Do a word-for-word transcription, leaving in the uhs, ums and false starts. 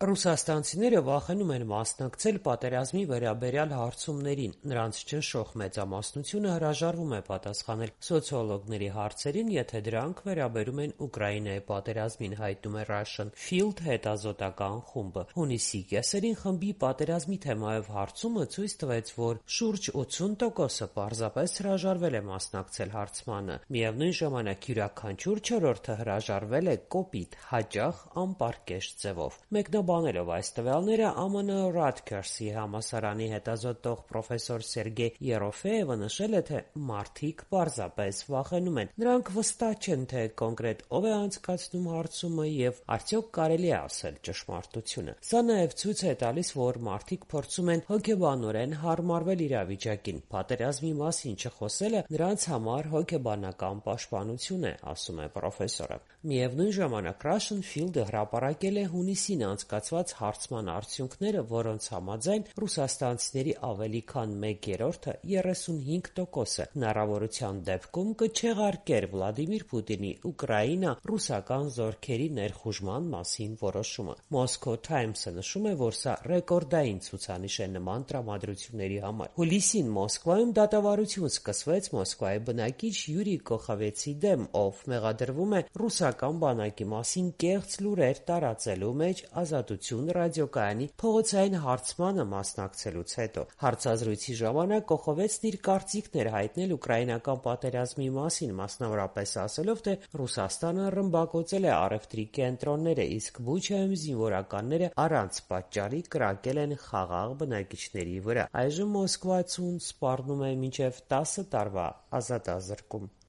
Ռուսաստանցիները վախենում են մասնակցել պատերազմի վերաբերյալ հարցումներին, նրանց ճնշող մեծամասնությունը հրաժարվում է պատասխանել սոցիոլոգների հարցերին, եթե դրանք վերաբերում են Ուկրաինայի պատերազմին, հայտնում է Russian Field հետազոտական խումբը։ Հունիսի կեսերին խմբի պատերազմի թեմայով հարցումը ցույց տվեց, որ շուրջ ութսուն տոկոսը պարզապես հրաժարվել է մասնակցել հարցմանը։ Միևնույն ժամանակ յուրաքանչյուր չորրորդը հրաժարվել է կոպիտ, հաճախ անպարկեշտ ձևով։ Մեկնաբանելով այս տվյալները, Α M N Rutgers-ի համալսարանի հետազոտող պրոֆեսոր Սերգեյ Երոֆեևը նշել է, թե մարդիկ պարզապես վախենում են։ Նրանք վստահ չեն, թե կոնկրետ ով է անցկացնում հարցումը և արդյոք կարելի է ասել ճշմարտությունը։ Սա նաև ցույց է տալիս, որ մարդիկ փորձում են հոգեբանորեն հարմարվել իրավիճակին։ Պատերազմի մասին չխոսելը նրանց համար հոգեբանական պաշտպանություն է, ասում է պրոֆեսորը։ Միևնույն ժամանակ Russian Field-ը հրապարակել է հունիսին անցկացված հարցման արդյունքները, որոնց համաձայն ռուսաստանցիների ավելի քան մեկ երրորդը երեսունհինգ տոկոսը հնարավորության դեպքում կչեղարկեր Վլադիմիր Պուտինի Ուկրաինա ռուսական զորքերի ներխուժման մասին որոշումը։ Moscow Times-ը նշում է, որ սա ռեկորդային ցուցանիշ է նման տրամադրությունների համար։ Հուլիսին Մոսկվայում դատավարություն սկսվեց Մոսկվայի բնակիչ Յուրի Կոխովեցի դեմ, ով մեղադրվում է ռուսական բանակի մասին կեղծ լուրեր տարածելու մեջ Ազատություն ռադիոկայանի փողոցային հարցմանը մասնակցելուց հետո։ Հարցազրույցի ժամանակ Կոխովեցն իր կարծիքն էր հայտնել ուկրաինական պատերազմի մասին, մասնավորապես ասելով, թե Ռուսաստանը ռմբակոծել է առևտրի կենտրոնները, իսկ Բուչայում զինվորականները առանց պատճառի կրակել են խաղաղ բնակիչների վրա։ Այժմ մոսկվացուն սպառնում է մինչև տասը տարվա ազատազրկում։